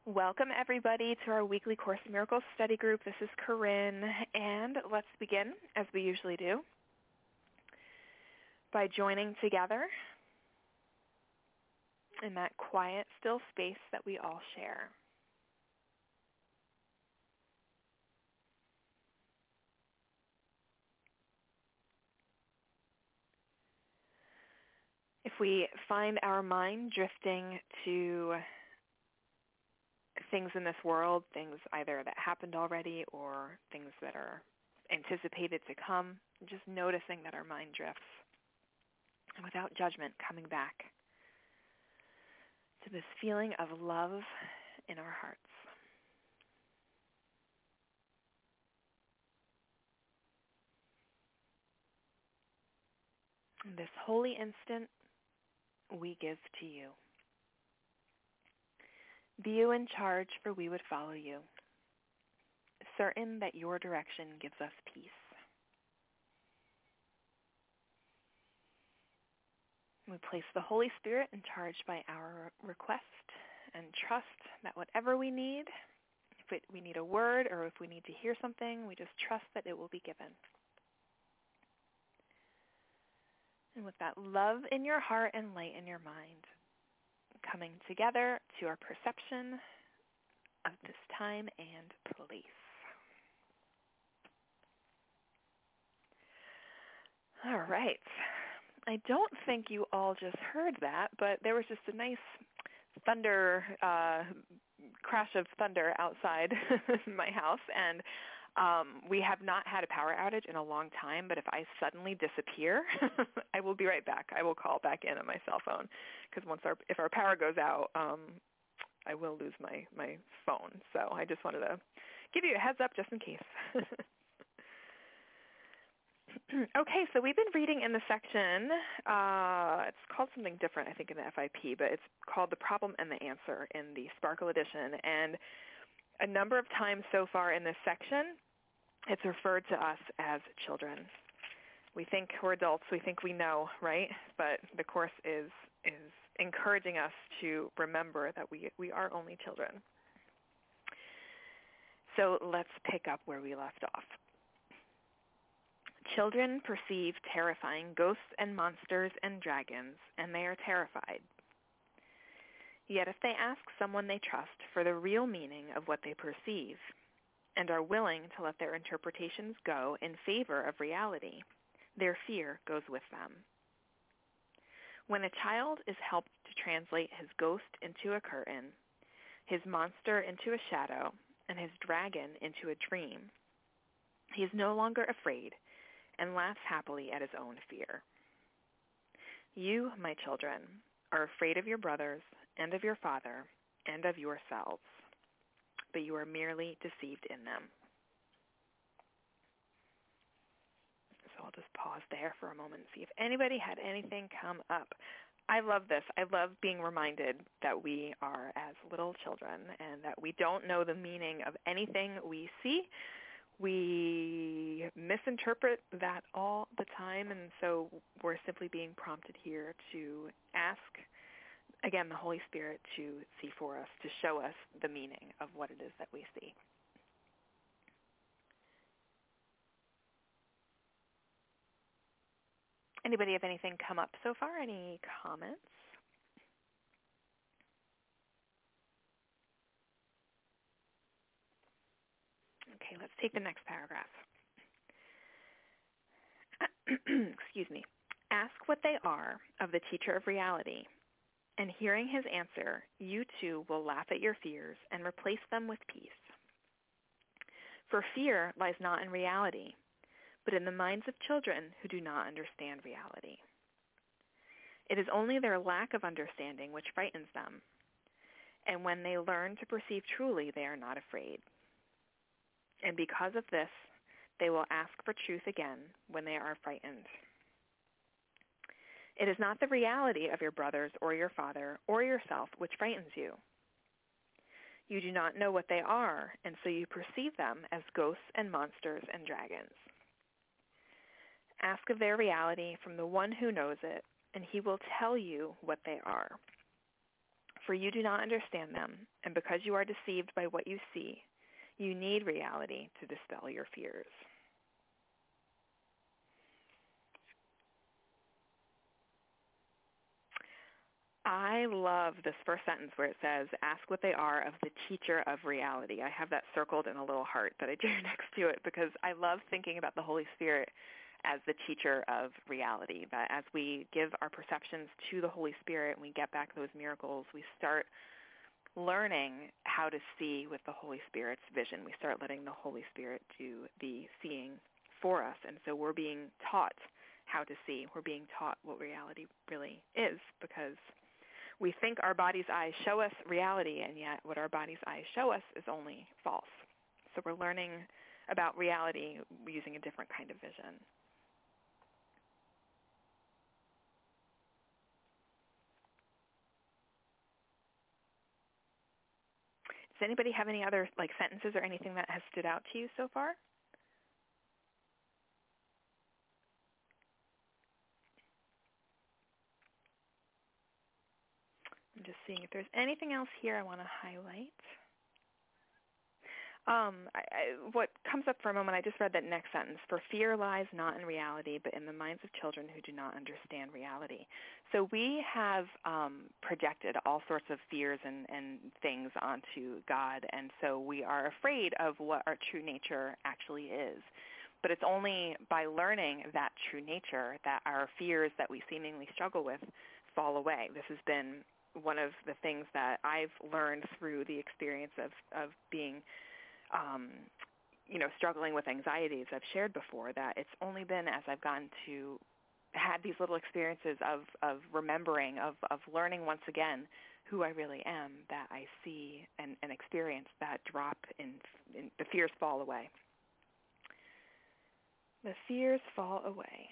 Welcome, everybody, to our weekly Course in Miracles study group. This is Corinne, and let's begin, as we usually do, by joining together in that quiet, still space that we all share. If we find our mind drifting to things in this world, things either that happened already or things that are anticipated to come, just noticing that our mind drifts, and without judgment, coming back to this feeling of love in our hearts. And this holy instant we give to you. Be you in charge, for we would follow you, certain that your direction gives us peace. We place the Holy Spirit in charge by our request and trust that whatever we need, if we need a word or if we need to hear something, we just trust that it will be given. And with that love in your heart and light in your mind, coming together to our perception of this time and place. All right. I don't think you all just heard that, but there was just a nice thunder, crash of thunder outside my house, and we have not had a power outage in a long time, but if I suddenly disappear, I will be right back. I will call back in on my cell phone, because if our power goes out, I will lose my phone. So I just wanted to give you a heads up just in case. Okay, so we've been reading in the section, it's called something different, I think, in the FIP, but it's called The Problem and the Answer in the Sparkle edition. And a number of times so far in this section, it's referred to us as children. We think we're adults, we think we know, right? But the Course is encouraging us to remember that we are only children. So let's pick up where we left off. Children perceive terrifying ghosts and monsters and dragons, and they are terrified. Yet if they ask someone they trust for the real meaning of what they perceive, and are willing to let their interpretations go in favor of reality, their fear goes with them. When a child is helped to translate his ghost into a curtain, his monster into a shadow, and his dragon into a dream, he is no longer afraid and laughs happily at his own fear. You, my children, are afraid of your brothers and of your father and of yourselves, but you are merely deceived in them. So I'll just pause there for a moment and see if anybody had anything come up. I love this. I love being reminded that we are as little children and that we don't know the meaning of anything we see. We misinterpret that all the time, and so we're simply being prompted here to ask, again, the Holy Spirit to see for us, to show us the meaning of what it is that we see. Anybody have anything come up so far? Any comments? Okay, let's take the next paragraph. Excuse me. Ask what they are of the teacher of reality, and hearing his answer, you too will laugh at your fears and replace them with peace. For fear lies not in reality, but in the minds of children who do not understand reality. It is only their lack of understanding which frightens them, and when they learn to perceive truly, they are not afraid. And because of this, they will ask for truth again when they are frightened. It is not the reality of your brothers or your father or yourself which frightens you. You do not know what they are, and so you perceive them as ghosts and monsters and dragons. Ask of their reality from the one who knows it, and he will tell you what they are. For you do not understand them, and because you are deceived by what you see, you need reality to dispel your fears. I love this first sentence where it says, ask what they are of the teacher of reality. I have that circled in a little heart that I drew next to it because I love thinking about the Holy Spirit as the teacher of reality, that as we give our perceptions to the Holy Spirit and we get back those miracles, we start learning how to see with the Holy Spirit's vision. We start letting the Holy Spirit do the seeing for us. And so we're being taught how to see. We're being taught what reality really is because we think our body's eyes show us reality, and yet what our body's eyes show us is only false. So we're learning about reality using a different kind of vision. Does anybody have any other sentences or anything that has stood out to you so far? I'm just seeing if there's anything else here I want to highlight. What comes up for a moment, I just read that next sentence. For fear lies not in reality, but in the minds of children who do not understand reality. So we have projected all sorts of fears and things onto God, and so we are afraid of what our true nature actually is. But it's only by learning that true nature that our fears that we seemingly struggle with fall away. This has been one of the things that I've learned through the experience of being struggling with anxieties I've shared before, that it's only been as I've gotten to had these little experiences of remembering, of learning once again who I really am, that I see and experience that drop in the fears fall away. The fears fall away.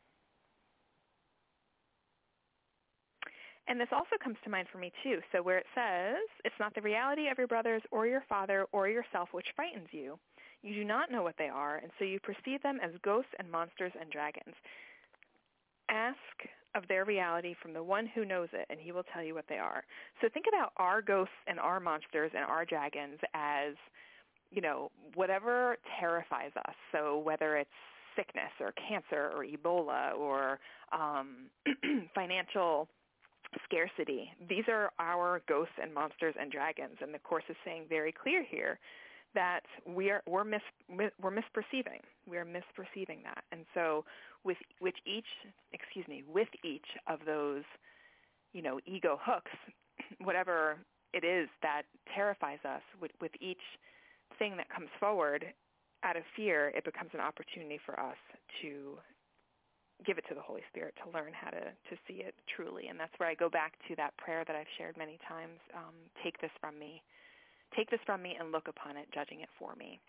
And this also comes to mind for me too. So where it says, it's not the reality of your brothers or your father or yourself which frightens you. You do not know what they are, and so you perceive them as ghosts and monsters and dragons. Ask of their reality from the one who knows it, and he will tell you what they are. So think about our ghosts and our monsters and our dragons as, whatever terrifies us. So whether it's sickness or cancer or Ebola or financial scarcity, these are our ghosts and monsters and dragons. And the Course is saying very clear here that we're misperceiving. We're misperceiving that. And so with each of those, ego hooks, whatever it is that terrifies us, with each thing that comes forward out of fear, it becomes an opportunity for us to give it to the Holy Spirit to learn how to see it truly. And that's where I go back to that prayer that I've shared many times, take this from me. Take this from me and look upon it, judging it for me.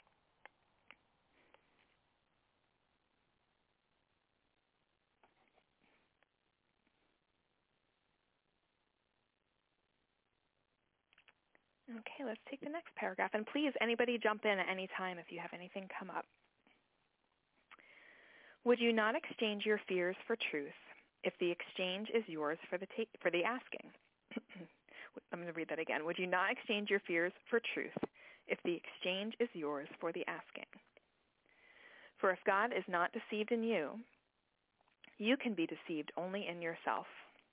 Okay, let's take the next paragraph. And please, anybody jump in at any time if you have anything come up. Would you not exchange your fears for truth if the exchange is yours for the asking? I'm going to read that again. Would you not exchange your fears for truth if the exchange is yours for the asking? For if God is not deceived in you, you can be deceived only in yourself.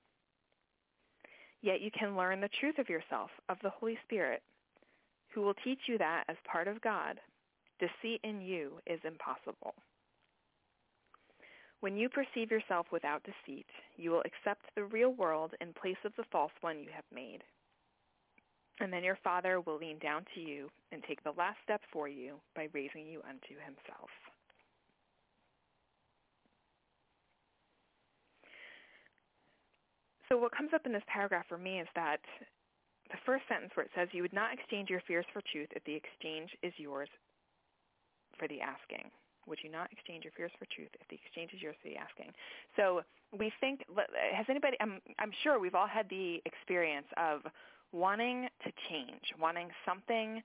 Yet you can learn the truth of yourself, of the Holy Spirit, who will teach you that as part of God, deceit in you is impossible. When you perceive yourself without deceit, you will accept the real world in place of the false one you have made. And then your Father will lean down to you and take the last step for you by raising you unto himself. So what comes up in this paragraph for me is that the first sentence where it says, you would not exchange your fears for truth if the exchange is yours for the asking. Would you not exchange your fears for truth if the exchange is yours for the asking? So we think, has anybody, I'm sure we've all had the experience of wanting to change, wanting something,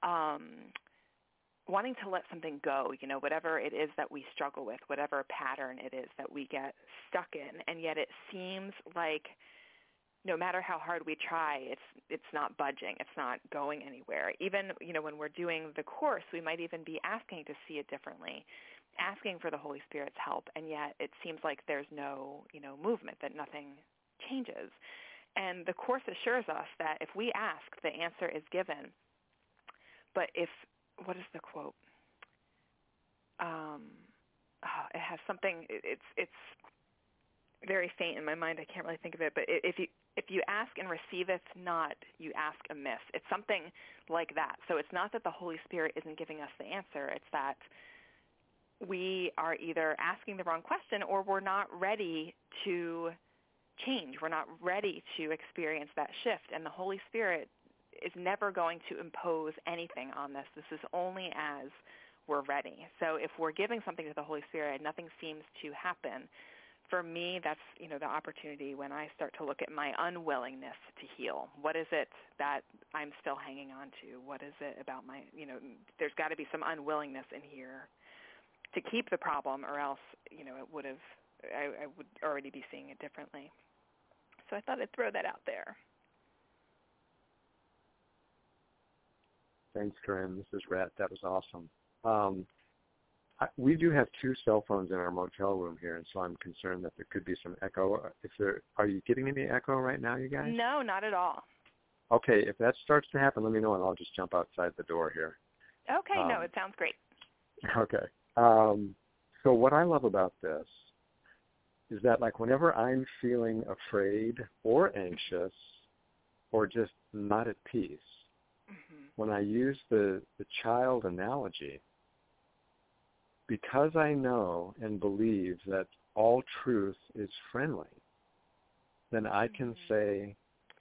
wanting to let something go, whatever it is that we struggle with, whatever pattern it is that we get stuck in, and yet it seems like no matter how hard we try, it's not budging. It's not going anywhere. Even, when we're doing the course, we might even be asking to see it differently, asking for the Holy Spirit's help, and yet it seems like there's no, movement, that nothing changes. And the course assures us that if we ask, the answer is given. But what is the quote? It has something, it's very faint in my mind. I can't really think of it. But if you ask and receiveth not, you ask amiss. It's something like that. So it's not that the Holy Spirit isn't giving us the answer. It's that we are either asking the wrong question, or we're not ready to change. We're not ready to experience that shift. And the Holy Spirit is never going to impose anything on this. This is only as we're ready. So if we're giving something to the Holy Spirit and nothing seems to happen, for me, that's, the opportunity when I start to look at my unwillingness to heal. What is it that I'm still hanging on to? What is it about my, there's got to be some unwillingness in here to keep the problem, or else, I would already be seeing it differently. So I thought I'd throw that out there. Thanks, Corinne. This is Rhett. That was awesome. We do have 2 cell phones in our motel room here, and so I'm concerned that there could be some echo. Are you getting any echo right now, you guys? No, not at all. Okay, if that starts to happen, let me know, and I'll just jump outside the door here. Okay, no, it sounds great. Okay. So what I love about this is that, like, whenever I'm feeling afraid or anxious or just not at peace, when I use the child analogy, because I know and believe that all truth is friendly, then I can say,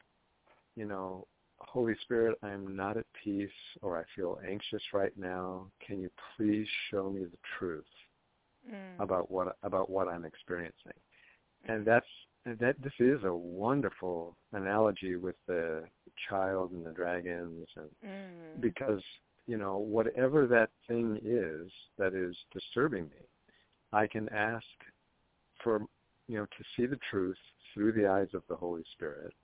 Holy Spirit, I'm not at peace, or I feel anxious right now. Can you please show me the truth about what I'm experiencing? And this is a wonderful analogy with the child and the dragons, and because whatever that thing is that is disturbing me, I can ask for to see the truth through the eyes of the Holy Spirit,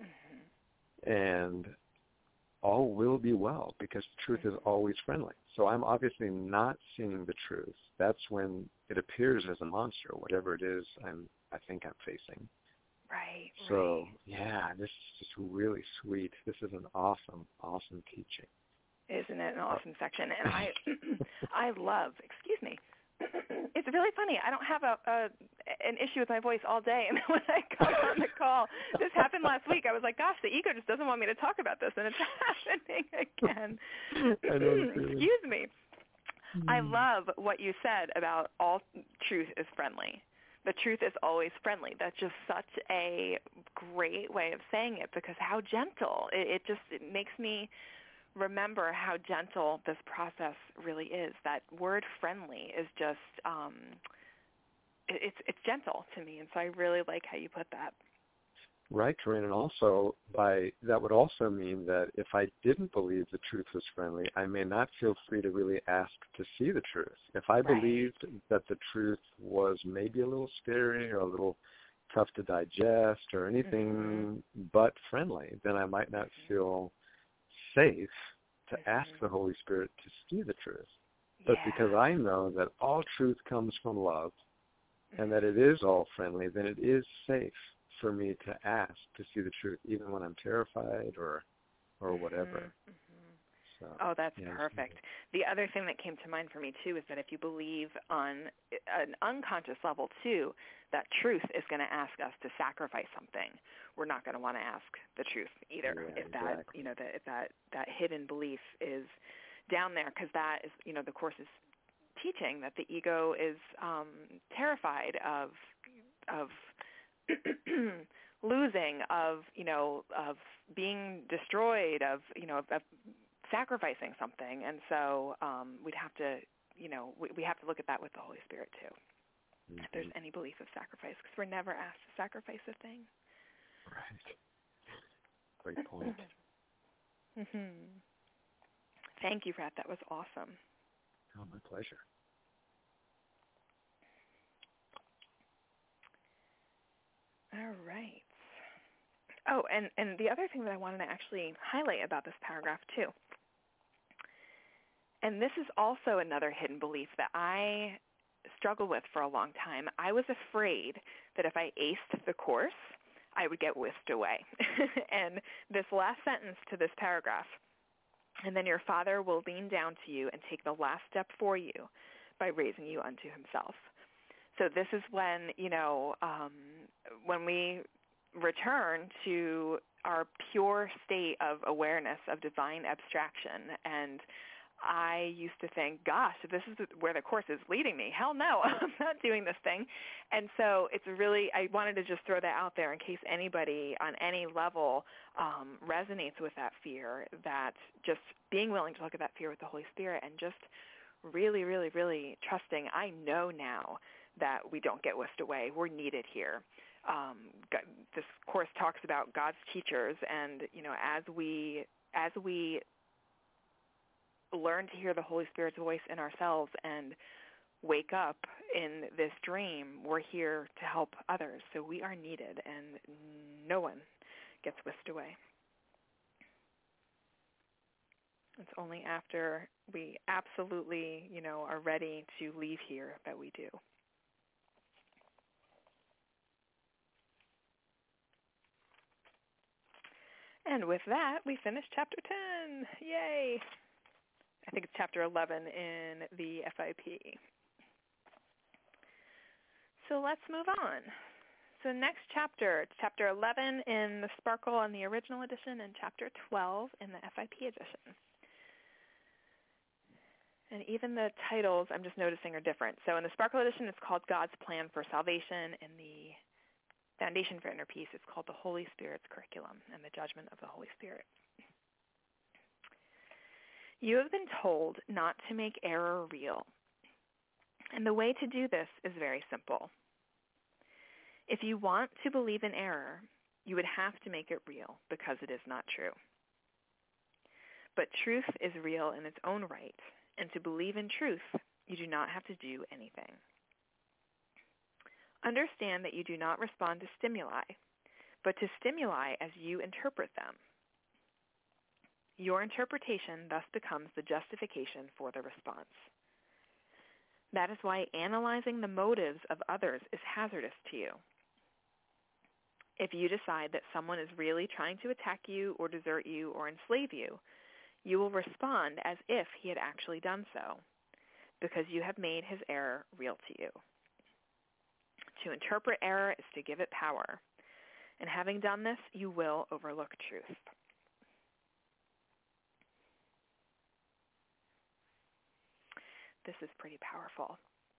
and all will be well, because the truth is always friendly. So I'm obviously not seeing the truth. That's when it appears as a monster, whatever it is I think I'm facing. Right. So, yeah, this is just really sweet. This is an awesome, awesome teaching. Isn't it an awesome section? And I love, excuse me, it's really funny. I don't have an issue with my voice all day. And when I got on the call, this happened last week. I was like, gosh, the ego just doesn't want me to talk about this, and it's happening again. Excuse me. I love what you said about all truth is friendly. The truth is always friendly. That's just such a great way of saying it, because how gentle. It makes me remember how gentle this process really is. That word friendly is just, it's gentle to me, and so I really like how you put that. Right, Corinne, and also that would also mean that if I didn't believe the truth was friendly, I may not feel free to really ask to see the truth. If I believed that the truth was maybe a little scary or a little tough to digest or anything but friendly, then I might not feel safe to ask the Holy Spirit to see the truth. But because I know that all truth comes from love and that it is all friendly, then it is safe for me to ask to see the truth, even when I'm terrified or whatever. So, that's perfect. The other thing that came to mind for me, too, is that if you believe on an unconscious level, too, that truth is going to ask us to sacrifice something, we're not going to want to ask the truth either. If that, if that hidden belief is down there, because that is, the Course is teaching that the ego is terrified of losing, of being destroyed, of sacrificing something, and so we'd have to, we have to look at that with the Holy Spirit too. If there's any belief of sacrifice, because we're never asked to sacrifice a thing. Right. Great point. Thank you, Rhett. That was awesome. Oh, my pleasure. All right. Oh, and the other thing that I wanted to actually highlight about this paragraph too, and this is also another hidden belief that I struggled with for a long time. I was afraid that if I aced the course, I would get whisked away. And this last sentence to this paragraph, and then your Father will lean down to you and take the last step for you by raising you unto himself. So this is when, when we return to our pure state of awareness of divine abstraction. And I used to think, gosh, if this is where the Course is leading me, hell no, I'm not doing this thing. And so it's really, I wanted to just throw that out there in case anybody on any level resonates with that fear, that just being willing to look at that fear with the Holy Spirit and just really, really, really trusting, I know now that we don't get whisked away. We're needed here. This Course talks about God's teachers, and, as we learn to hear the Holy Spirit's voice in ourselves and wake up in this dream, we're here to help others. So we are needed, and no one gets whisked away. It's only after we absolutely, are ready to leave here that we do. And with that, we finish Chapter 10. Yay! I think it's Chapter 11 in the FIP. So let's move on. So next chapter, Chapter 11 in the Sparkle and the original edition, and Chapter 12 in the FIP edition. And even the titles, I'm just noticing, are different. So in the Sparkle edition, it's called God's Plan for Salvation. In the Foundation for Inner Peace, it's called The Holy Spirit's Curriculum and the Judgment of the Holy Spirit. You have been told not to make error real. And the way to do this is very simple. If you want to believe in error, you would have to make it real because it is not true. But truth is real in its own right, and to believe in truth, you do not have to do anything. Understand that you do not respond to stimuli, but to stimuli as you interpret them. Your interpretation thus becomes the justification for the response. That is why analyzing the motives of others is hazardous to you. If you decide that someone is really trying to attack you or desert you or enslave you, you will respond as if he had actually done so, because you have made his error real to you. To interpret error is to give it power, and having done this, you will overlook truth. This is pretty powerful.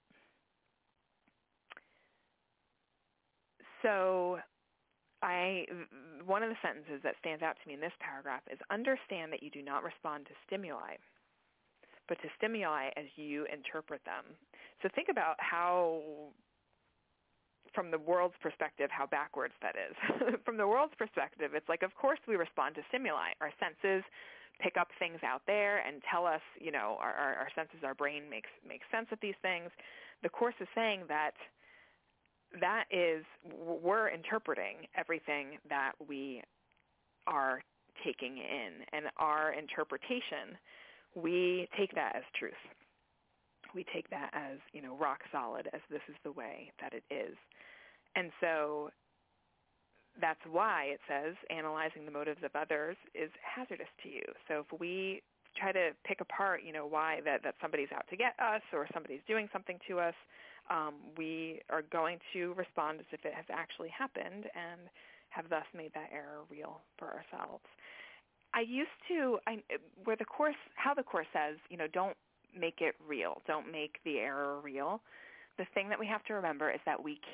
So one of the sentences that stands out to me in this paragraph is, understand that you do not respond to stimuli, but to stimuli as you interpret them. So think about how, from the world's perspective, how backwards that is. From the world's perspective, it's like, of course we respond to stimuli. Our senses pick up things out there and tell us, our senses, our brain makes sense of these things. The Course is saying that is, we're interpreting everything that we are taking in, and our interpretation, we take that as truth. We take that as, rock solid, as this is the way that it is. And so that's why it says analyzing the motives of others is hazardous to you. So if we try to pick apart, why that somebody's out to get us or somebody's doing something to us, we are going to respond as if it has actually happened and have thus made that error real for ourselves. How the Course says, don't make it real, don't make the error real. The thing that we have to remember is that we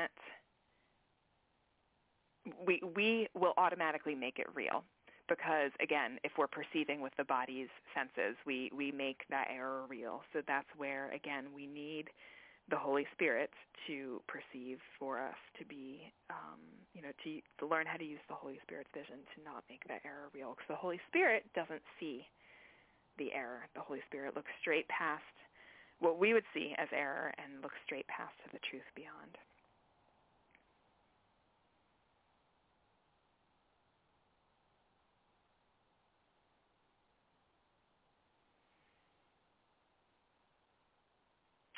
will automatically make it real, because, again, if we're perceiving with the body's senses, we make that error real. So that's where, again, we need the Holy Spirit to perceive for us, to be, to learn how to use the Holy Spirit's vision to not make that error real. Because the Holy Spirit doesn't see the error. The Holy Spirit looks straight past what we would see as error and looks straight past to the truth beyond.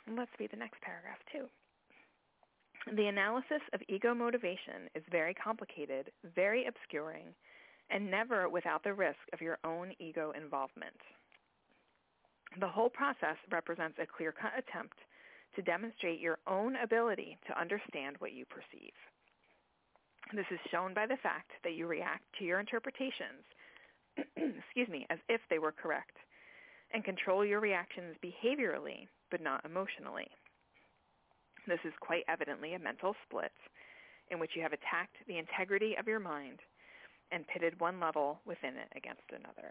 Let's read the next paragraph too. The analysis of ego motivation is very complicated, very obscuring, and never without the risk of your own ego involvement. The whole process represents a clear-cut attempt to demonstrate your own ability to understand what you perceive. This is shown by the fact that you react to your interpretations as if they were correct, and control your reactions behaviorally, but not emotionally. This is quite evidently a mental split in which you have attacked the integrity of your mind and pitted one level within it against another.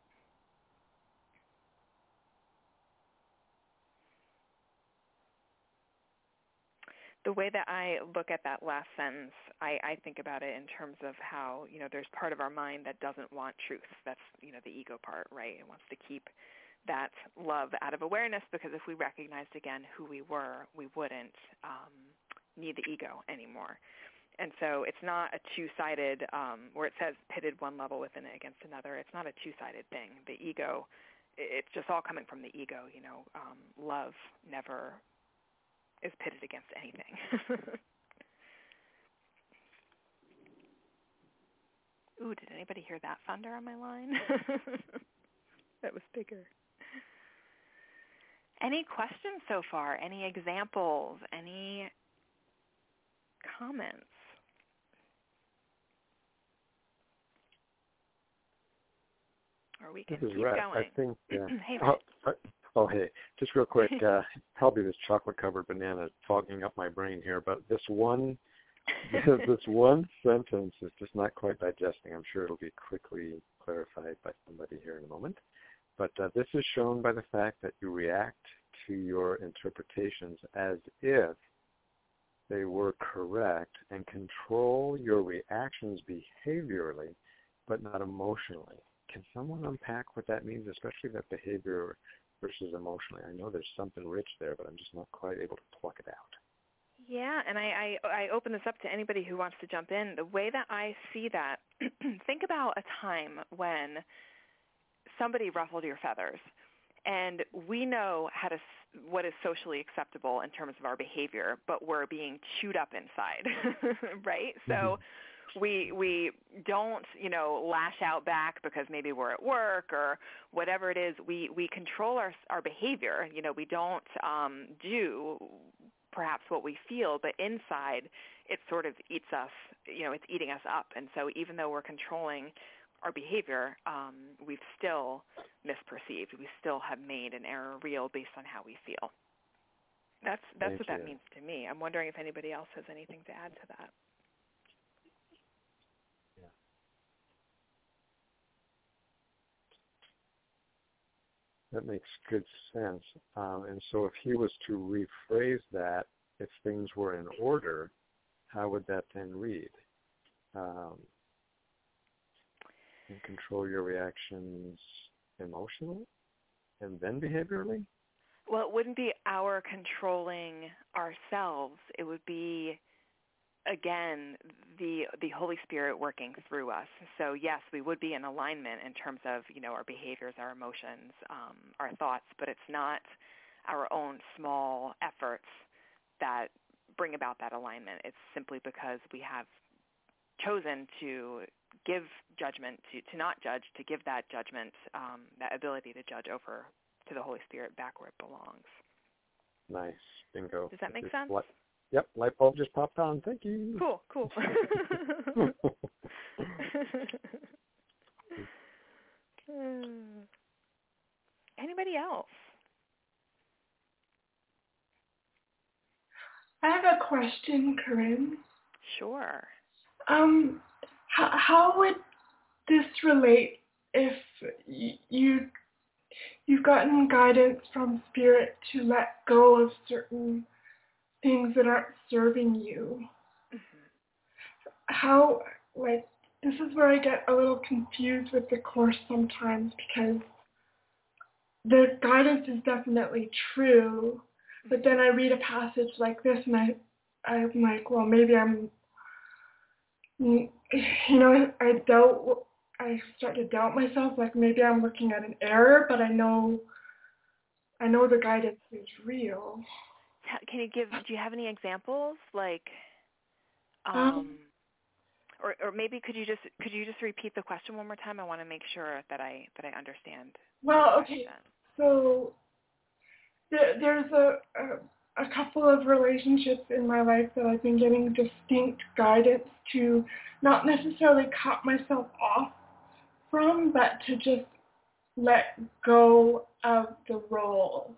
The way that I look at that last sentence, I think about it in terms of how, there's part of our mind that doesn't want truth. That's, the ego part, right? It wants to keep that love out of awareness, because if we recognized again who we were, we wouldn't need the ego anymore. And so it's not a two-sided, where it says pitted one level within it against another. It's not a two-sided thing. The ego, it's just all coming from the ego. Love never is pitted against anything. Ooh, did anybody hear that thunder on my line? That was bigger. Any questions so far? Any examples? Any comments? Or we can keep right. going. I think, Hey, hey, just real quick, probably this chocolate-covered banana fogging up my brain here, but this one sentence is just not quite digesting. I'm sure it'll be quickly clarified by somebody here in a moment. But this is shown by the fact that you react to your interpretations as if they were correct and control your reactions behaviorally, but not emotionally. Can someone unpack what that means, especially that behavior versus emotionally? I know there's something rich there, but I'm just not quite able to pluck it out. Yeah, and I open this up to anybody who wants to jump in. The way that I see that, think about a time when somebody ruffled your feathers, and we know what is socially acceptable in terms of our behavior, but we're being chewed up inside, right? So we don't, lash out back because maybe we're at work or whatever it is. We control our behavior. We don't do perhaps what we feel, but inside it sort of eats us, it's eating us up. And so even though we're controlling our behavior, we've still misperceived. We still have made an error real based on how we feel. That's what that means to me. I'm wondering if anybody else has anything to add to that. That makes good sense. And so if he was to rephrase that, if things were in order, how would that then read? And control your reactions emotionally and then behaviorally? Well, it wouldn't be our controlling ourselves. It would be, again, the Holy Spirit working through us. So yes, we would be in alignment in terms of, our behaviors, our emotions, our thoughts, but it's not our own small efforts that bring about that alignment. It's simply because we have chosen to give judgment, to not judge, to give that judgment, that ability to judge over to the Holy Spirit back where it belongs. Nice. Bingo. Does that make sense? Yep, light bulb just popped on. Thank you. Cool. Anybody else? I have a question, Corinne. Sure. How would this relate if you've gotten guidance from Spirit to let go of certain things that aren't serving you? How, this is where I get a little confused with the Course sometimes, because the guidance is definitely true, but then I read a passage like this and I'm like, well, maybe I start to doubt myself, like maybe I'm looking at an error, but I know I know the guidance is real. Do you have any examples, like, Um, or maybe could you just repeat the question one more time? I want to make sure that I understand. well, okay, so there's a couple of relationships in my life that I've been getting distinct guidance to not necessarily cut myself off from, but to just let go of the role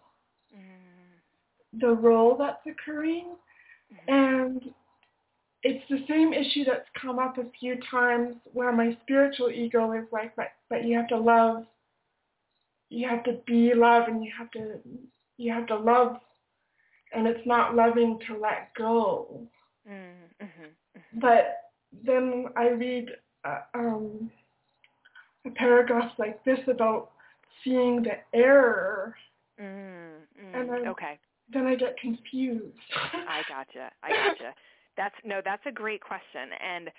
that's occurring. And it's the same issue that's come up a few times where my spiritual ego is like, but you have to love, you have to be love, and you have to love, and it's not loving to let go. But then I read a paragraph like this about seeing the error, and then I get confused. I gotcha. That's a great question. And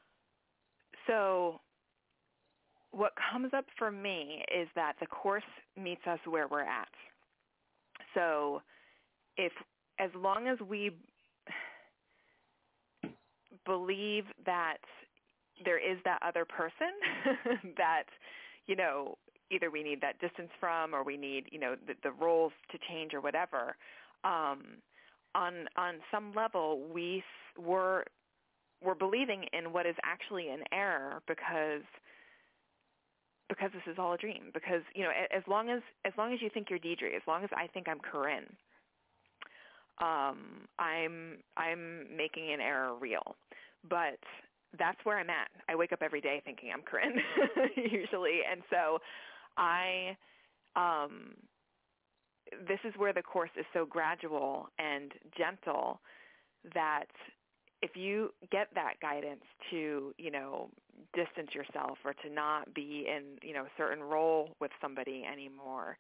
so what comes up for me is that the Course meets us where we're at. So as long as we believe that there is that other person that, either we need that distance from, or we need, the roles to change or whatever, on some level we're believing in what is actually an error because this is all a dream. Because, as long as you think you're Deidre, as long as I think I'm Corinne, I'm making an error real. But that's where I'm at. I wake up every day thinking I'm Corinne usually, and so this is where the Course is so gradual and gentle that if you get that guidance to, distance yourself or to not be in, a certain role with somebody anymore,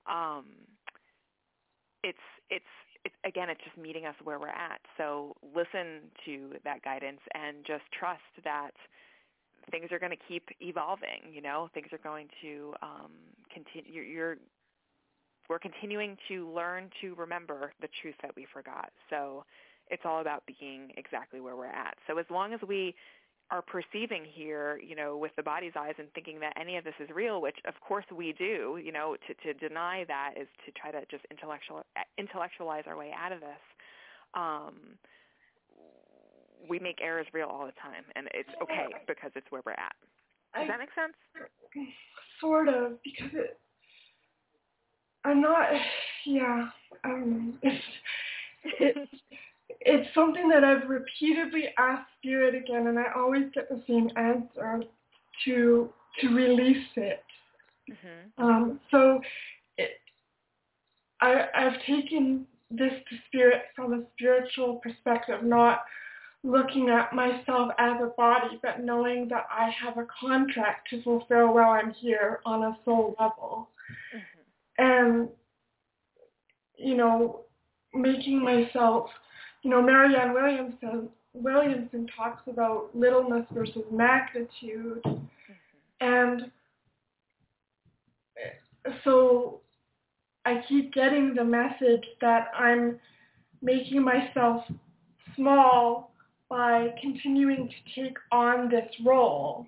it's again, it's just meeting us where we're at. So listen to that guidance and just trust that things are going to keep evolving. Things are going to continue. We're continuing to learn to remember the truth that we forgot. So it's all about being exactly where we're at. So as long as we are perceiving here, with the body's eyes and thinking that any of this is real, which of course we do, to deny that is to try to just intellectualize our way out of this. We make errors real all the time, and it's okay because it's where we're at. Does that make sense? Sort of, because I'm not, it's something that I've repeatedly asked Spirit again, and I always get the same answer, to release it. So I've taken this to Spirit from a spiritual perspective, not looking at myself as a body, but knowing that I have a contract to fulfill while I'm here on a soul level. And, making myself, Marianne Williamson talks about littleness versus magnitude. And so I keep getting the message that I'm making myself small by continuing to take on this role.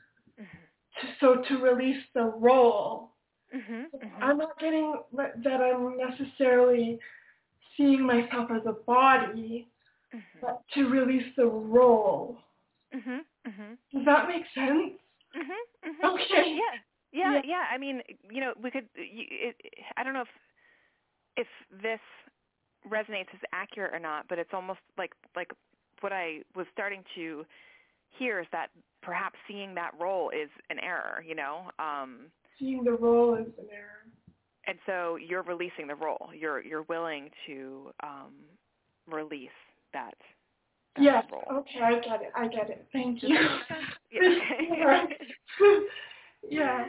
To release the role. I'm not getting that I'm necessarily seeing myself as a body, but to release the role. Does that make sense? Okay. Yeah. I mean, we could. I don't know if this resonates as accurate or not, but it's almost like what I was starting to hear is that perhaps seeing that role is an error. Seeing the role is an error. And so you're releasing the role. You're willing to release that yes. role. Okay, I get it. Thank you. Yeah. Okay. Yeah.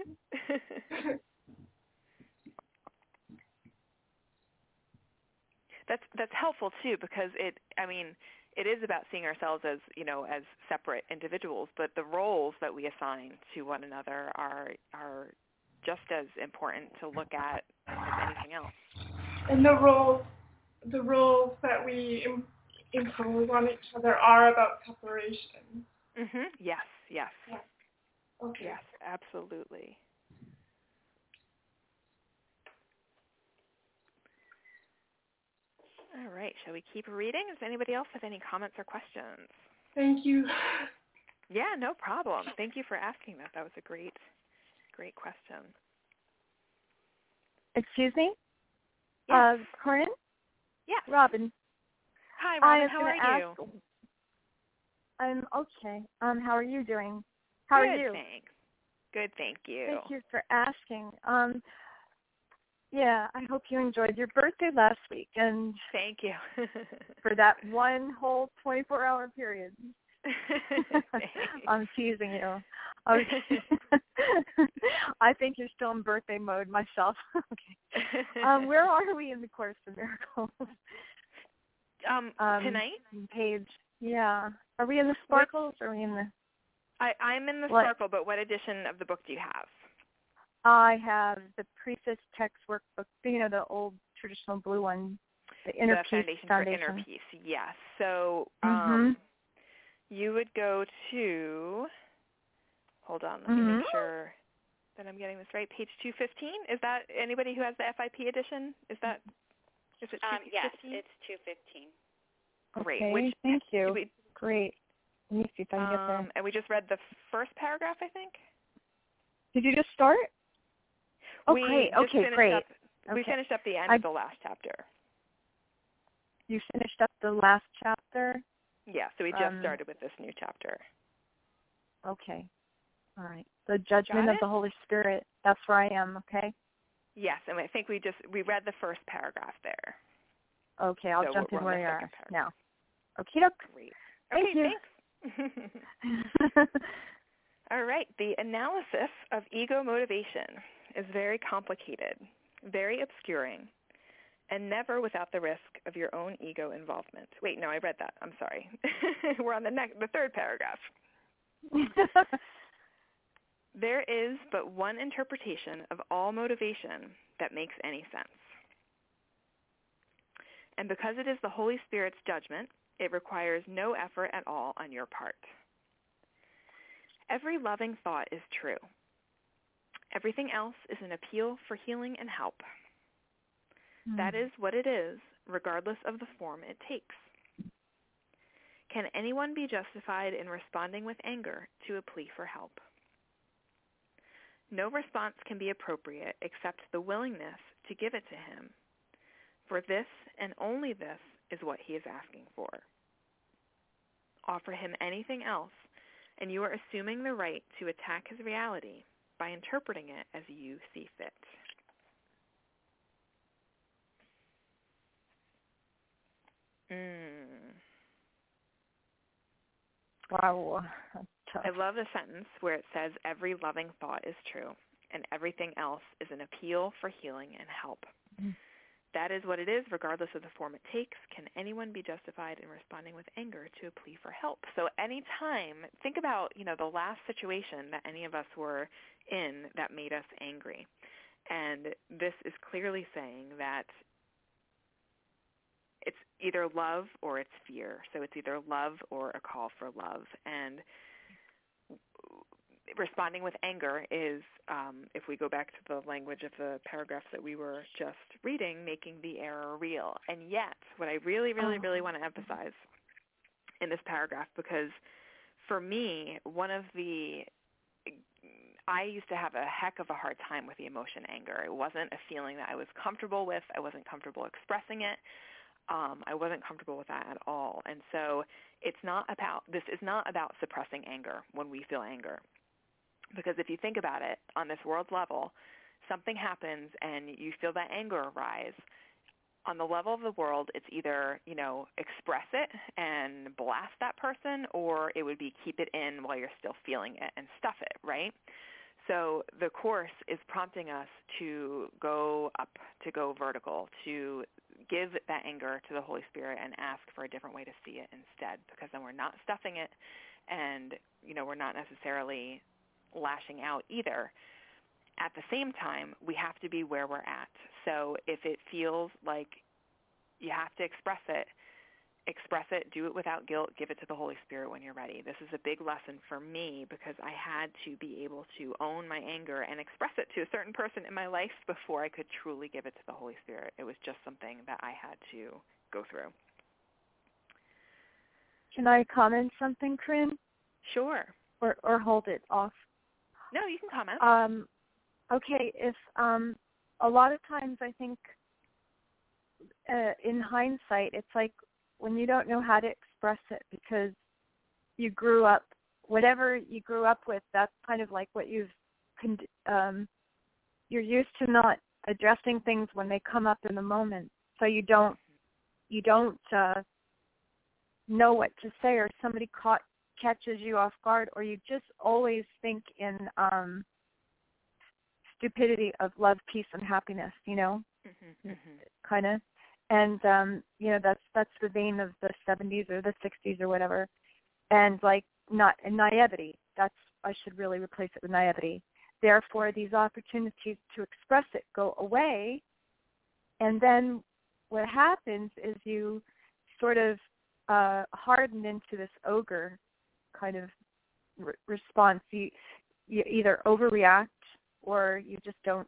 That's helpful too, because it is about seeing ourselves as, as separate individuals, but the roles that we assign to one another are just as important to look at as anything anything else. And the roles that we impose on each other are about separation. Yes. Yeah. Okay. Yes, absolutely. All right, shall we keep reading? Does anybody else have any comments or questions? Thank you. Yeah, no problem. Thank you for asking that. That was a great question. Excuse me? Yes. Corinne? Yes. Robin. Hi, Robin. How are you? I'm okay. How are you doing? How are you? Good, thanks. Good, thank you. Thank you for asking. Yeah, I hope you enjoyed your birthday last week and thank you. for that one whole 24-hour period. I'm teasing you. Okay. I think you're still in birthday mode myself. Okay. Where are we in the Course in Miracles? Tonight? Page. Yeah. Are we in the Sparkles or are we in the... I'm in the Sparkle, but what edition of the book do you have? I have the Preface Text Workbook, the old traditional blue one, the Inner Peace Foundation. For Inner Peace, yes. So you would go to, hold on, let me make sure that I'm getting this right, page 215. Is that anybody who has the FIP edition? Is it 215? Yes, it's 215. Great. Okay, thank you. Great. Let me see if I can get there. And we just read the first paragraph, I think. Did you just start? Oh, great. Okay, great. We finished up the end of the last chapter. You finished up the last chapter? Yeah, so we just started with this new chapter. Okay. All right. The Judgment of the Holy Spirit. That's where I am, okay? Yes, and I think we read the first paragraph there. Okay, I'll jump in where you are now. Okay, doke. Great. Thank you. Thanks. All right. The analysis of ego motivation is very complicated, very obscuring, and never without the risk of your own ego involvement. Wait, no, I read that. I'm sorry. We're on the third paragraph. There is but one interpretation of all motivation that makes any sense. And because it is the Holy Spirit's judgment, it requires no effort at all on your part. Every loving thought is true. Everything else is an appeal for healing and help. That is what it is, regardless of the form it takes. Can anyone be justified in responding with anger to a plea for help? No response can be appropriate except the willingness to give it to him, for this and only this is what he is asking for. Offer him anything else, and you are assuming the right to attack his reality by interpreting it as you see fit. Wow. I love the sentence where it says, every loving thought is true, and everything else is an appeal for healing and help. That is what it is, regardless of the form it takes. Can anyone be justified in responding with anger to a plea for help? So anytime, think about, the last situation that any of us were in that made us angry. And this is clearly saying that it's either love or it's fear. So it's either love or a call for love. And responding with anger is, if we go back to the language of the paragraphs that we were just reading, making the error real. And yet, what I really, really, really want to emphasize in this paragraph, because for me, I used to have a heck of a hard time with the emotion anger. It wasn't a feeling that I was comfortable with. I wasn't comfortable expressing it. I wasn't comfortable with that at all. And so this is not about suppressing anger when we feel anger. Because if you think about it, on this world level, something happens and you feel that anger arise. On the level of the world, it's either, express it and blast that person, or it would be keep it in while you're still feeling it and stuff it, right? So the Course is prompting us to go up, to go vertical, to give that anger to the Holy Spirit and ask for a different way to see it instead, because then we're not stuffing it and, we're not necessarily lashing out either. at the same time, we have to be where we're at. So if it feels like you have to express it, do it without guilt, give it to the Holy Spirit when you're ready. This is a big lesson for me because I had to be able to own my anger and express it to a certain person in my life before I could truly give it to the Holy Spirit. It was just something that I had to go through. Can I comment something, Corinne? Sure. Or hold it off? No, you can comment. Okay, if a lot of times I think in hindsight, it's like when you don't know how to express it because you grew up, whatever you grew up with, that's kind of like what you're used to not addressing things when they come up in the moment. So you don't know what to say, or somebody catches you off guard, or you just always think in stupidity of love, peace, and happiness, kind of. And, that's the vein of the 70s or the 60s or whatever. And, naivety. I should really replace it with naivety. Therefore, these opportunities to express it go away. And then what happens is you sort of harden into this ogre kind of response. You either overreact or you just don't,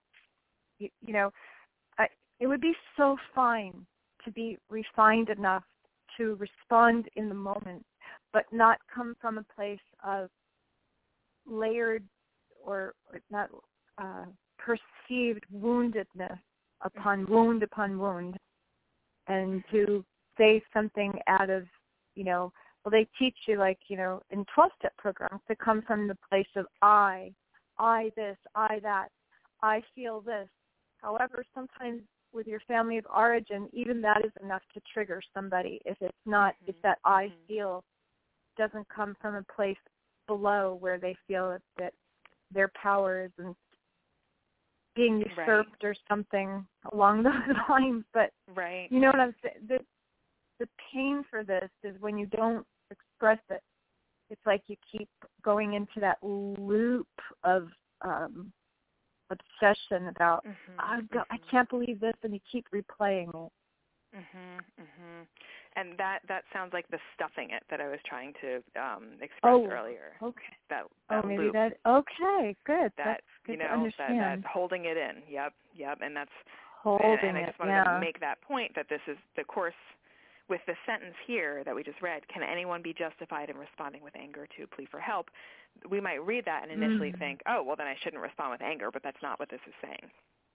it would be so fine to be refined enough to respond in the moment, but not come from a place of layered or not perceived woundedness upon wound, and to say something out of, they teach you in 12-step programs to come from the place of I this, I that, I feel this. However, sometimes with your family of origin, even that is enough to trigger somebody if it's not, if that I feel doesn't come from a place below where they feel that their power isn't being usurped or something along those lines. But you know what I'm saying? The pain for this is when you don't express it. It's like you keep going into that loop of obsession about, I can't believe this, and you keep replaying it. And that sounds like the stuffing it that I was trying to express earlier. Okay. That maybe loop. Okay, good. That's good to understand. That holding it in. Yep. And that's holding and I just wanted to make that point that this is the course. With the sentence here that we just read, can anyone be justified in responding with anger to a plea for help? We might read that and initially think, oh, well, then I shouldn't respond with anger, but that's not what this is saying.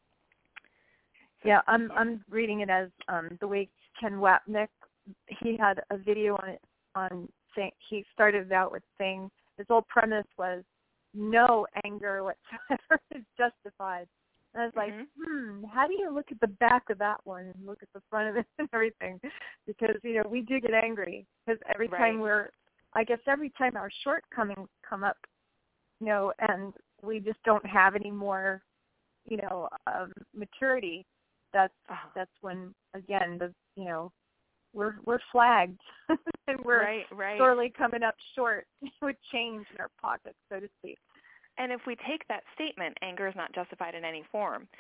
So, I'm reading it as the way Ken Wapnick, he had a video on saying, he started out with saying his whole premise was no anger whatsoever is justified. And I was like, how do you look at the back of that one and look at the front of it and everything? Because, we do get angry. Because every time every time our shortcomings come up, and we just don't have any more, maturity, that's when, again, we're flagged. And we're sorely coming up short with change in our pockets, so to speak. And if we take that statement, anger is not justified in any form,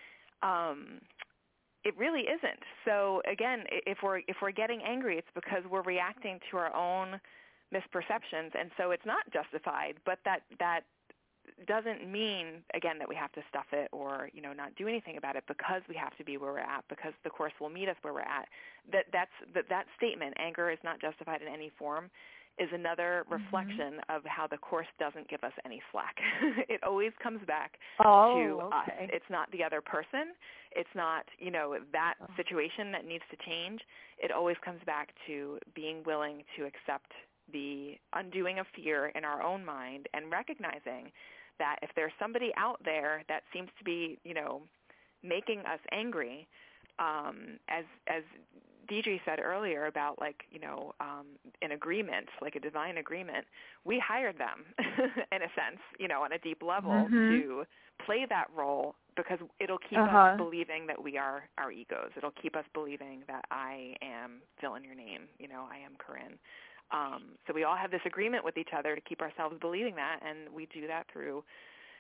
it really isn't. So again, if we're getting angry, it's because we're reacting to our own misperceptions, and so it's not justified. But that doesn't mean, again, that we have to stuff it or not do anything about it, because we have to be where we're at, because the Course will meet us where we're at. That statement, anger is not justified in any form, is another reflection of how the Course doesn't give us any slack. It always comes back to us. It's not the other person. It's not, that situation that needs to change. It always comes back to being willing to accept the undoing of fear in our own mind and recognizing that if there's somebody out there that seems to be, making us angry, as Deidre said earlier about an agreement, like a divine agreement, we hired them in a sense, on a deep level to play that role, because it'll keep us believing that we are our egos. It'll keep us believing that I am, fill in your name, I am Corinne. So we all have this agreement with each other to keep ourselves believing that, and we do that through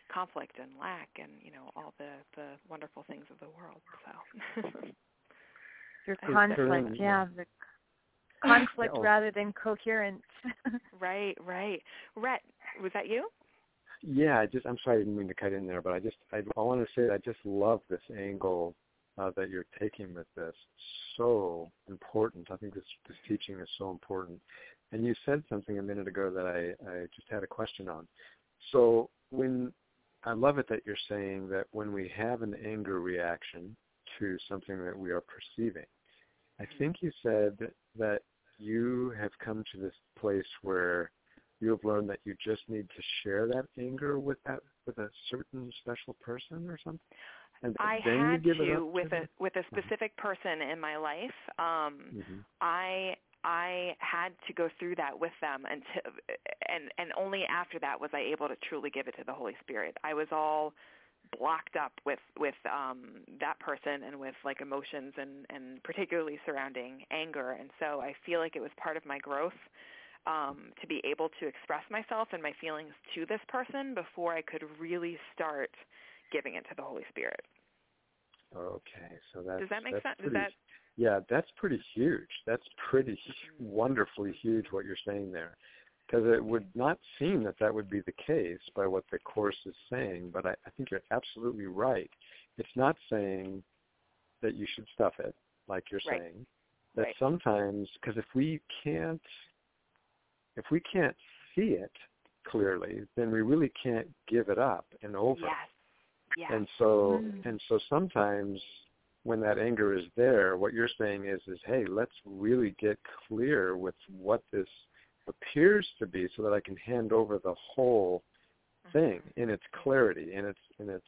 conflict and lack and, all the wonderful things of the world. So your conflict, the conflict rather than coherence. Right. Rhett, was that you? Yeah, I'm sorry, I didn't mean to cut in there, but I want to say I just love this angle that you're taking with this. So important. I think this teaching is so important. And you said something a minute ago that I just had a question on. So I love it that you're saying that when we have an anger reaction to something that we are perceiving, I think you said that you have come to this place where you have learned that you just need to share that anger with a certain special person or something. And I then had you give it to up with a specific person in my life. I had to go through that with them and only after that was I able to truly give it to the Holy Spirit. I was all blocked up with that person and with like emotions and particularly surrounding anger, and so I feel like it was part of my growth to be able to express myself and my feelings to this person before I could really start giving it to the Holy Spirit. Okay, so does that make sense? Yeah, that's pretty huge. That's pretty wonderfully huge what you're saying there, because it would not seem that would be the case by what the Course is saying, but I think you're absolutely right. It's not saying that you should stuff it, like you're saying, that sometimes, because if we can't see it clearly, then we really can't give it up and over. Yes. And so sometimes when that anger is there, what you're saying is, hey, let's really get clear with what this appears to be so that I can hand over the whole thing in its clarity, in its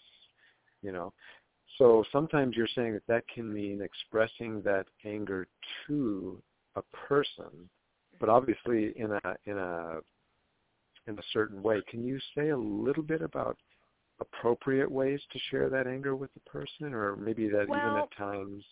So sometimes you're saying that can mean expressing that anger to a person, but obviously in a certain way. Can you say a little bit about appropriate ways to share that anger with the person, or maybe that even at times?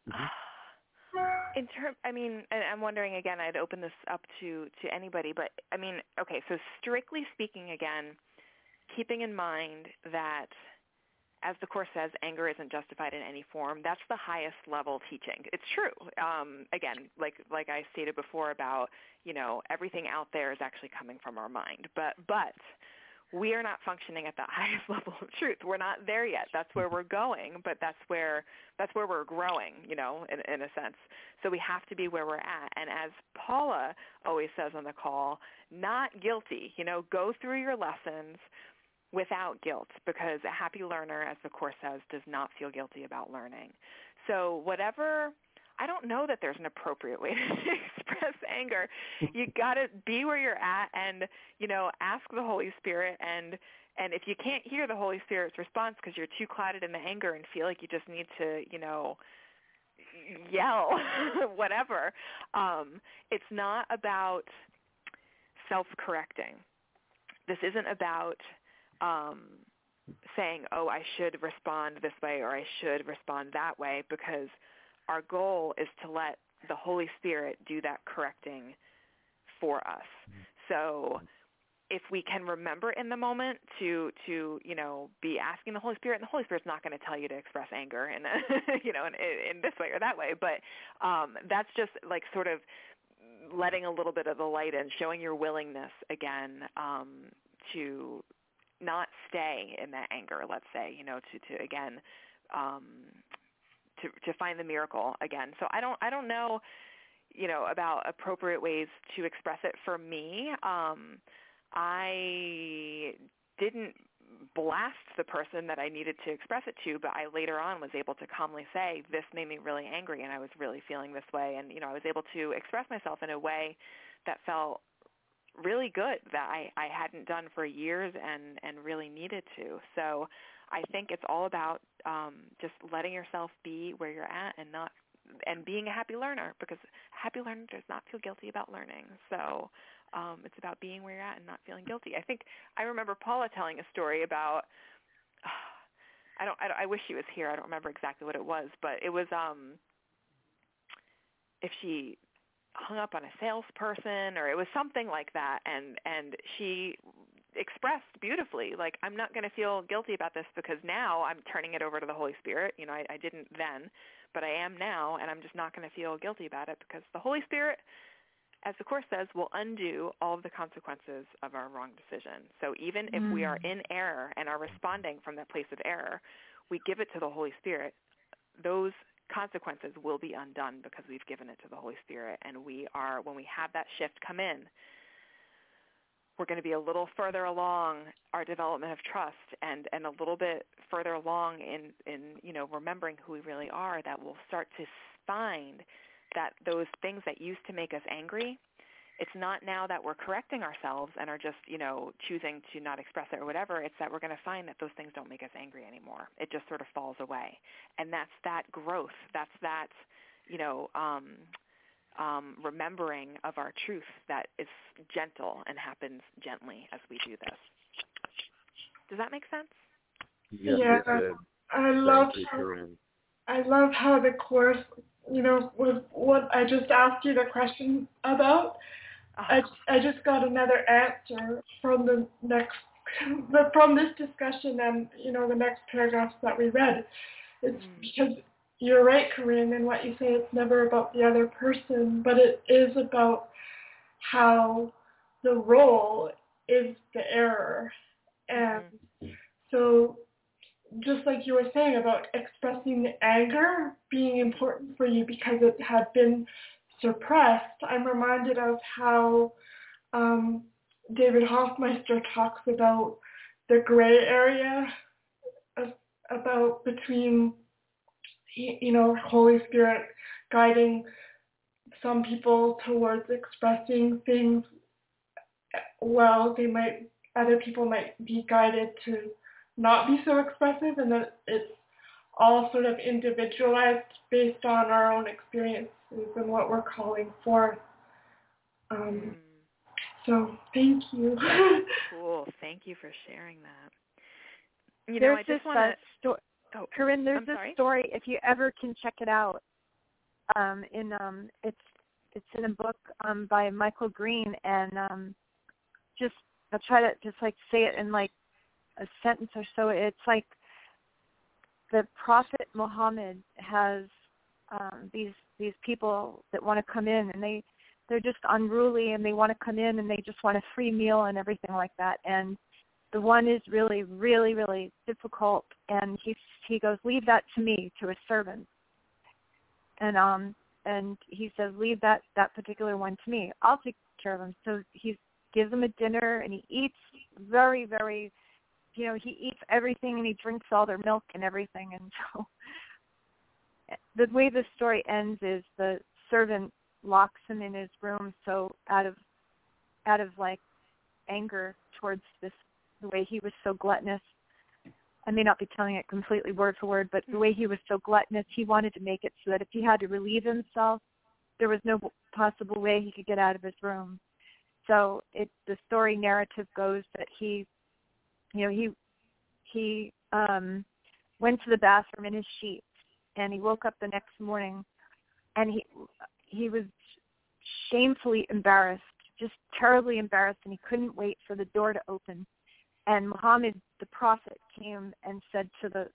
And I'm wondering again, I'd open this up to anybody, but okay, so strictly speaking again, keeping in mind that as the Course says, anger isn't justified in any form. That's the highest level teaching. It's true. Again, like I stated before about, everything out there is actually coming from our mind. But we are not functioning at the highest level of truth. We're not there yet. That's where we're going, but that's where we're growing, in a sense. So we have to be where we're at. And as Paula always says on the call, not guilty. Go through your lessons without guilt, because a happy learner, as the Course says, does not feel guilty about learning. So I don't know that there's an appropriate way to express anger. You got to be where you're at and, ask the Holy Spirit. And if you can't hear the Holy Spirit's response because you're too clouded in the anger and feel like you just need to, yell, whatever, it's not about self-correcting. This isn't about saying, oh, I should respond this way or I should respond that way, because our goal is to let the Holy Spirit do that correcting for us. So if we can remember in the moment to be asking the Holy Spirit, and the Holy Spirit's not going to tell you to express anger in in this way or that way, but that's just like sort of letting a little bit of the light in, showing your willingness again to not stay in that anger, let's say, to again, to find the miracle again. So I don't know, about appropriate ways to express it. For me, I didn't blast the person that I needed to express it to, but I later on was able to calmly say, this made me really angry and I was really feeling this way. And, I was able to express myself in a way that felt really good, that I hadn't done for years and really needed to. So I think it's all about just letting yourself be where you're at and being a happy learner, because a happy learner does not feel guilty about learning. So it's about being where you're at and not feeling guilty. I remember Paula telling a story about, I wish she was here. I don't remember exactly what it was, but it was if she hung up on a salesperson, or it was something like that, and she expressed beautifully. Like, I'm not going to feel guilty about this because now I'm turning it over to the Holy Spirit. You know, I didn't then, but I am now, and I'm just not going to feel guilty about it because the Holy Spirit, as the Course says, will undo all of the consequences of our wrong decision. So even if we are in error and are responding from that place of error, we give it to the Holy Spirit. Those consequences will be undone because we've given it to the Holy Spirit. And when we have that shift come in, we're going to be a little further along our development of trust and a little bit further along in remembering who we really are, that we'll start to find that those things that used to make us angry, it's not now that we're correcting ourselves and are just, choosing to not express it or whatever. It's that we're going to find that those things don't make us angry anymore. It just sort of falls away. And that's that growth. That's that, remembering of our truth that is gentle and happens gently as we do this. Does that make sense? Yes, yeah, it did. I love how the Course, was what I just asked you the question about. I just got another answer from from this discussion and the next paragraphs that we read. It's because you're right, Corinne, in what you say. It's never about the other person, but it is about how the role is the error. And so just like you were saying about expressing the anger being important for you because it had been suppressed, I'm reminded of how David Hoffmeister talks about the gray area about between Holy Spirit guiding some people towards expressing things well. Other people might be guided to not be so expressive, and that it's all sort of individualized based on our own experiences and what we're calling forth. So thank you. Cool. Thank you for sharing that. There's I just want to... Corinne, there's this story, if you ever can check it out. It's in a book by Michael Green, and I'll try to just like say it in like a sentence or so. It's like the Prophet Muhammad has these people that want to come in, and they're just unruly, and they want to come in, and they just want a free meal and everything like that. And the one is really, really, really difficult, and he goes, leave that to me, to a servant. And he says, leave that particular one to me. I'll take care of him. So he gives him a dinner, and he eats very, very, he eats everything, and he drinks all their milk and everything. And so the way the story ends is the servant locks him in his room, so out of like anger towards the way he was so gluttonous. I may not be telling it completely word for word, but the way he was so gluttonous, he wanted to make it so that if he had to relieve himself, there was no possible way he could get out of his room. So the story narrative goes that he went to the bathroom in his sheets, and he woke up the next morning, and he was shamefully embarrassed, just terribly embarrassed, and he couldn't wait for the door to open. And Muhammad, the prophet, came and said,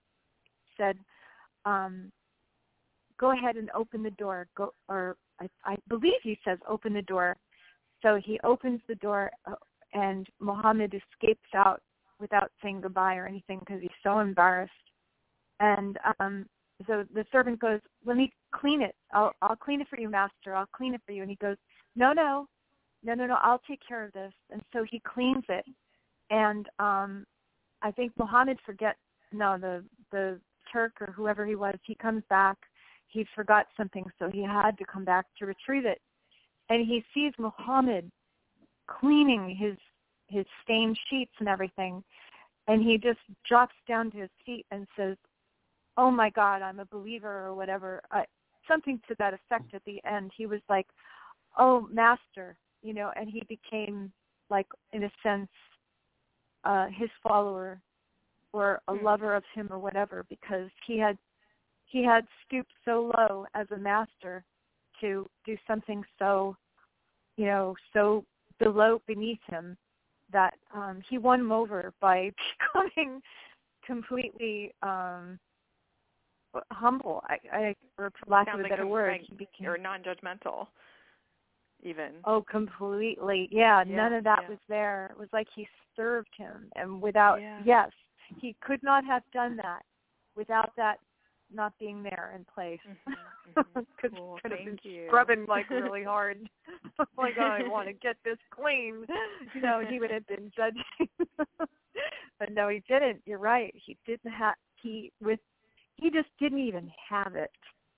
go ahead and open the door. I believe he says, open the door. So he opens the door, and Muhammad escapes out without saying goodbye or anything because he's so embarrassed. And so the servant goes, let me clean it. I'll clean it for you, master. I'll clean it for you. And he goes, no, I'll take care of this. And so he cleans it. And I think Muhammad the Turk or whoever he was, he comes back. He forgot something, so he had to come back to retrieve it. And he sees Muhammad cleaning his stained sheets and everything. And he just drops down to his feet and says, oh, my God, I'm a believer or whatever. Something to that effect at the end. He was like, oh, master, and he became, like, in a sense, his follower or a lover of him or whatever, because he had stooped so low as a master to do something so, so beneath him. that he won him over by becoming completely humble, or for lack of a better word, he became, or non-judgmental, even. Oh, completely. Yeah, none of that was there. It was like he served him, and without, yes, he could not have done that without that not being there in place. Because Cool. he could have been you. scrubbing like really hard. Like, oh, I want to get this clean. You know, he would have been judging. But no, he didn't. You're right. He didn't have. He just didn't even have it.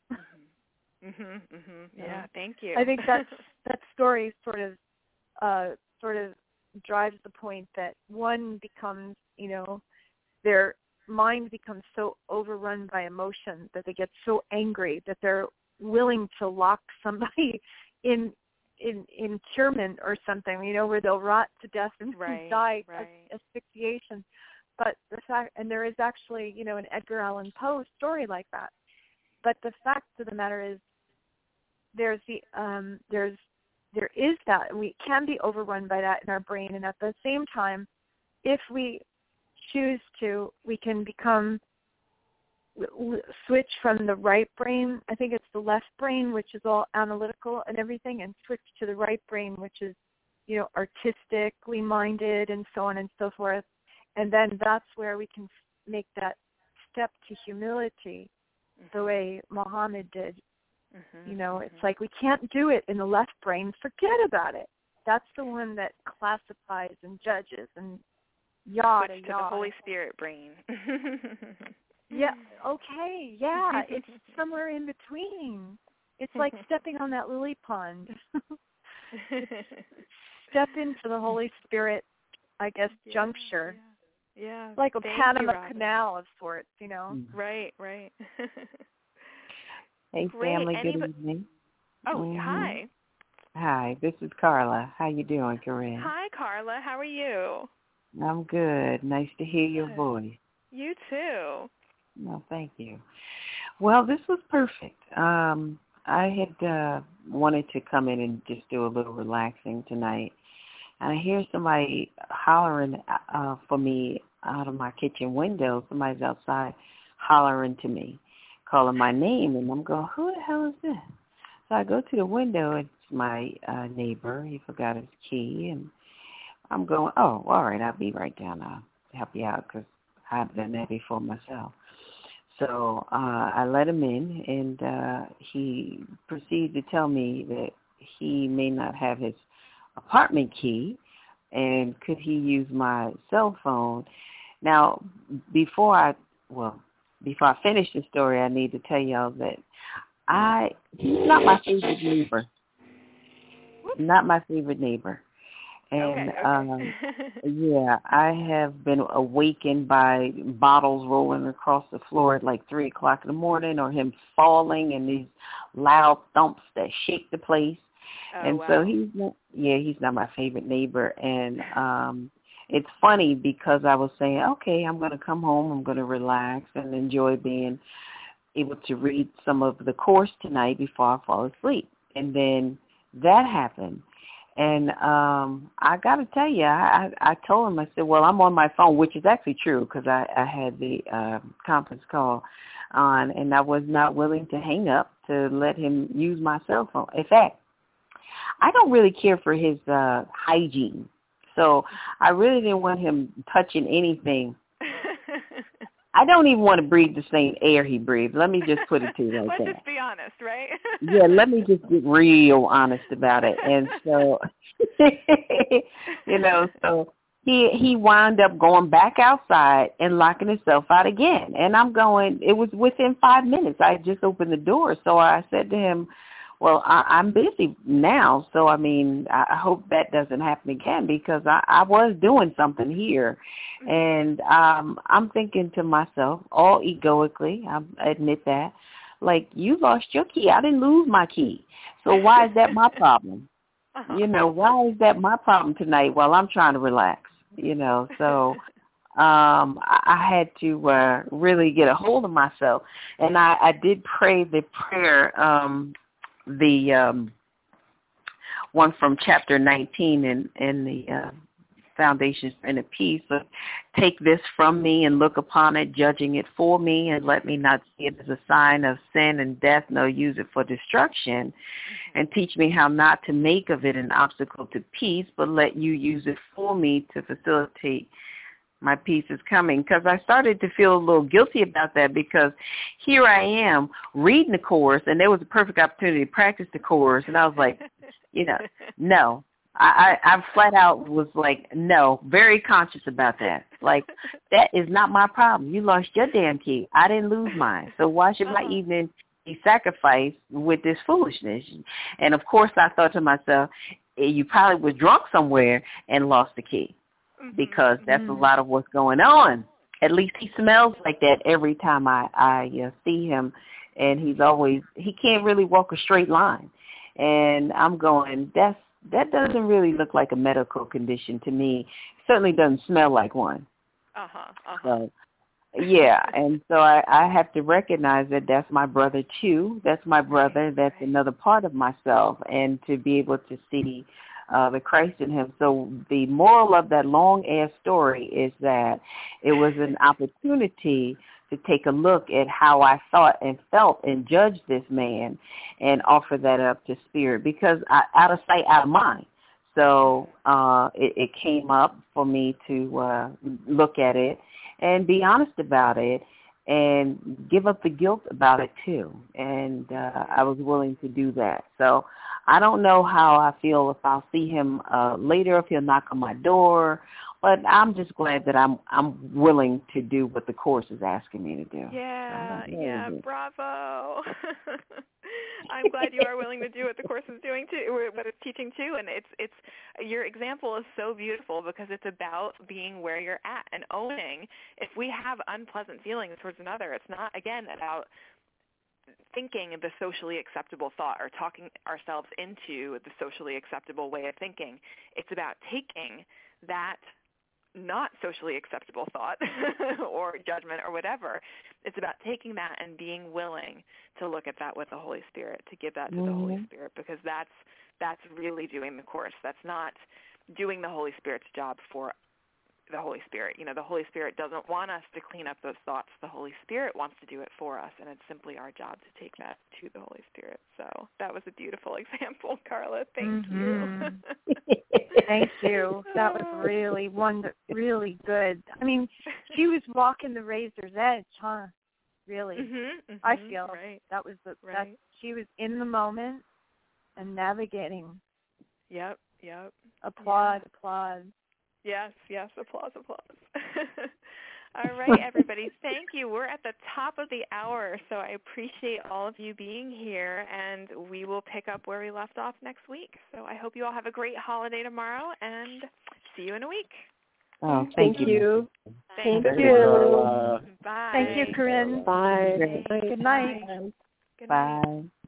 Yeah, thank you. I think that story sort of drives the point that one becomes, you know, their mind becomes so overrun by emotion that they get so angry that they're willing to lock somebody in curement or something, you know, where they'll rot to death and die of asphyxiation. But the fact, and there is actually, you know, an Edgar Allan Poe story like that. But the fact of the matter is, there is that, and we can be overrun by that in our brain. And at the same time, if we choose to, we can switch from the right brain. I think it's the left brain, which is all analytical and everything, and switch to the right brain, which is, you know, artistically minded and so on and so forth. And then that's where we can make that step to humility, the way Muhammad did. You know, it's like we can't do it in the left brain. Forget about it. That's the one that classifies and judges and yada, switch to the Holy Spirit brain. Yeah, okay, yeah. It's somewhere in between. It's like stepping on that lily pond. Step into the Holy Spirit, I guess, juncture. Yeah. Like a Panama Canal of sorts, you know. Right. Hey, Great. family, good evening. Oh, hi. Hi, this is Carla. How you doing, Corinne? Hi, Carla. How are you? I'm good. Nice to hear your voice. You too. No, thank you. Well, this was perfect. I had wanted to come in and just do a little relaxing tonight, and I hear somebody hollering for me out of my kitchen window. Somebody's outside hollering to me, calling my name, and I'm going, who the hell is this? So I go to the window. It's my neighbor. He forgot his key, and I'm going, oh, all right, I'll be right down. I'll help you out because I've done that before myself. So I let him in, and he proceeded to tell me that he may not have his apartment key, and could he use my cell phone. Now, before I finish the story, I need to tell y'all that he's not my favorite neighbor. Not my favorite neighbor. And, okay. I have been awakened by bottles rolling across the floor at like 3 o'clock in the morning, or him falling and these loud thumps that shake the place. So he's not my favorite neighbor. And it's funny because I was saying, okay, I'm going to come home, I'm going to relax and enjoy being able to read some of the course tonight before I fall asleep. And then that happened. And I got to tell you, I told him, I said, well, I'm on my phone, which is actually true because I had the conference call on, and I was not willing to hang up to let him use my cell phone. In fact, I don't really care for his hygiene, so I really didn't want him touching anything. I don't even want to breathe the same air he breathes. Let me just put it to you like that. Let's just be honest, right? Yeah, let me just get real honest about it. And so, so he wound up going back outside and locking himself out again. And I'm going, it was within 5 minutes. I just opened the door. So I said to him, well, I'm busy now, so, I mean, I hope that doesn't happen again because I was doing something here. And I'm thinking to myself, all egoically, I admit that, like, you lost your key. I didn't lose my key. So why is that my problem? Why is that my problem tonight while I'm trying to relax? So I had to really get a hold of myself. And I did pray the prayer, the one from chapter 19 in the foundation and a peace, but take this from me and look upon it, judging it for me, and let me not see it as a sign of sin and death, nor use it for destruction, and teach me how not to make of it an obstacle to peace, but let you use it for me to facilitate my peace is coming. Because I started to feel a little guilty about that, because here I am reading the course, and there was a perfect opportunity to practice the course, and I was like, no. I flat out was like, no, very conscious about that. Like, that is not my problem. You lost your damn key. I didn't lose mine. So why should my evening be sacrificed with this foolishness? And, of course, I thought to myself, you probably was drunk somewhere and lost the key, because that's a lot of what's going on. At least he smells like that every time I see him, and he can't really walk a straight line. And I'm going, that doesn't really look like a medical condition to me. Certainly doesn't smell like one. So, yeah, and so I have to recognize that that's my brother too. That's my brother. That's another part of myself, and to be able to see the Christ in him. So the moral of that long-ass story is that it was an opportunity to take a look at how I thought and felt and judged this man and offer that up to Spirit, because out of sight, out of mind. So it came up for me to look at it and be honest about it and give up the guilt about it too. And I was willing to do that. So I don't know how I feel if I'll see him later, if he'll knock on my door. But I'm just glad that I'm willing to do what the Course is asking me to do. Yeah, bravo. I'm glad you are willing to do what the Course is doing too, what it's teaching too. And it's your example is so beautiful, because it's about being where you're at and owning. If we have unpleasant feelings towards another, it's not, again, about thinking the socially acceptable thought or talking ourselves into the socially acceptable way of thinking. It's about taking that not socially acceptable thought or judgment or whatever. It's about taking that and being willing to look at that with the Holy Spirit, to give that to the Holy Spirit, because that's really doing the Course. That's not doing the Holy Spirit's job for the Holy Spirit. The Holy Spirit doesn't want us to clean up those thoughts. The Holy Spirit wants to do it for us, and it's simply our job to take that to the Holy Spirit. So that was a beautiful example, Carla. Thank you. Thank you. That was really good. I mean, she was walking the razor's edge, huh? Really. I feel that was that she was in the moment and navigating. Yep. Applaud. Yes, applause. All right, everybody, thank you. We're at the top of the hour, so I appreciate all of you being here, and we will pick up where we left off next week. So I hope you all have a great holiday tomorrow, and see you in a week. Oh, thank you. Thank you. Bye. Thank you, Corinne. Bye. Good night. Good night. Bye.